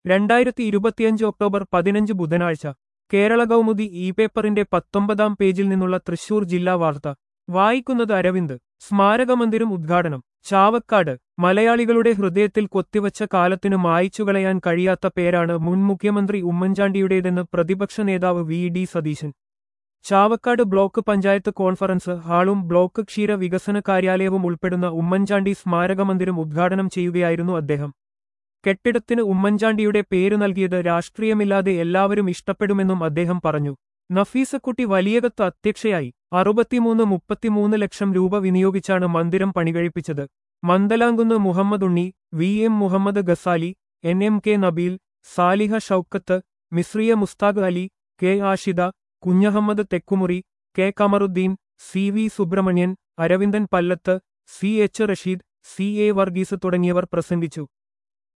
2025 October 15 ബുധനാഴ്ച കേരള കൗമുദി പേപ്പറിന്റെ 19-ാം പേജിൽ നിന്നുള്ള തൃശൂർ ജില്ലാ വാർത്ത വായിക്കുന്നത് അരവിന്ദ്. സ്മാരകമന്ദിരം ഉദ്ഘാടനം ചാവക്കാട്. മലയാളികളുടെ ഹൃദയത്തിൽ കൊത്തിവച്ച കാലത്തിന് മായ്ച്ചുകളയാൻ കഴിയാത്ത പേരാണ് മുൻ മുഖ്യമന്ത്രി ഉമ്മൻചാണ്ടിയുടേതെന്ന് പ്രതിപക്ഷ നേതാവ് V D. Satheesan. Chavakkad block panchayat conference ഹാളും ബ്ലോക്ക് ക്ഷീര വികസന കാര്യാലയവും ഉൾപ്പെടുന്ന ഉമ്മൻചാണ്ടി സ്മാരകമന്ദിരം ഉദ്ഘാടനം ചെയ്യുകയായിരുന്നു അദ്ദേഹം. കെട്ടിടത്തിന് ഉമ്മൻചാണ്ടിയുടെ പേര് നൽകിയത് രാഷ്ട്രീയമില്ലാതെ എല്ലാവരും ഇഷ്ടപ്പെടുമെന്നും അദ്ദേഹം പറഞ്ഞു. നഫീസക്കുട്ടി വലിയകത്ത് അധ്യക്ഷയായി. 63-33 ലക്ഷം രൂപ വിനിയോഗിച്ചാണ് മന്ദിരം പണികഴിപ്പിച്ചത്. Mandalamkunnu Muhammadunni, V M. Muhammad Gazali, N M K. Nabeel, Saliha Shoukath, Misriya Musthaq Ali, K. Ashida, Kunjahammed Thekkumuri, K. Kamaruddin, C V. Subrahmanyan, Aravindan Pallath, C H. Rasheed, C A. Varghese തുടങ്ങിയവർ പ്രസംഗിച്ചു.